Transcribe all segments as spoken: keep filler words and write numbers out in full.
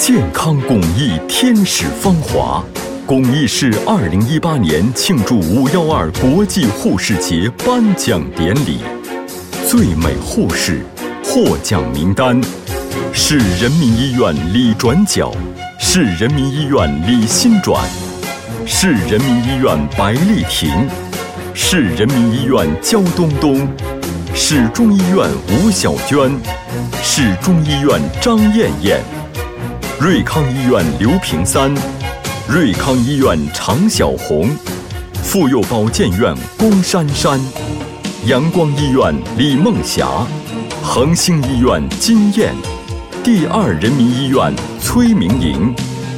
健康公益天使芳华，公益市二零一八年庆祝五幺二国际护士节颁奖典礼，最美护士获奖名单：市人民医院李转角、市人民医院李新转、市人民医院白丽婷、市人民医院焦东东、市中医院吴小娟、市中医院张艳艳、瑞康医院刘平三、瑞康医院常小红、妇幼保健院龚珊珊、阳光医院李梦霞、恒星医院金燕、第二人民医院崔明莹。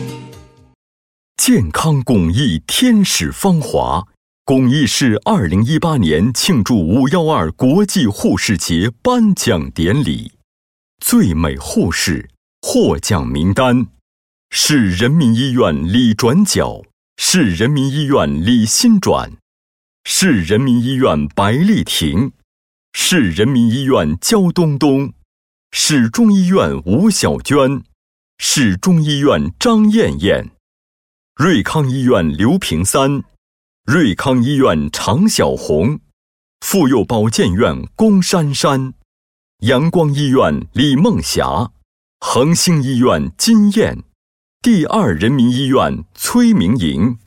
健康公益天使芳华，公益市二零一八年庆祝五幺二国际护士节颁奖典礼，最美护士获奖名单：市人民医院李转角、市人民医院李新转、市人民医院白丽婷、市人民医院焦东东、市中医院吴小娟、市中医院张艳艳、瑞康医院刘平三、瑞康医院常小红、妇幼保健院龚珊珊、阳光医院李梦霞、恒星医院金燕、第二人民医院崔明莹。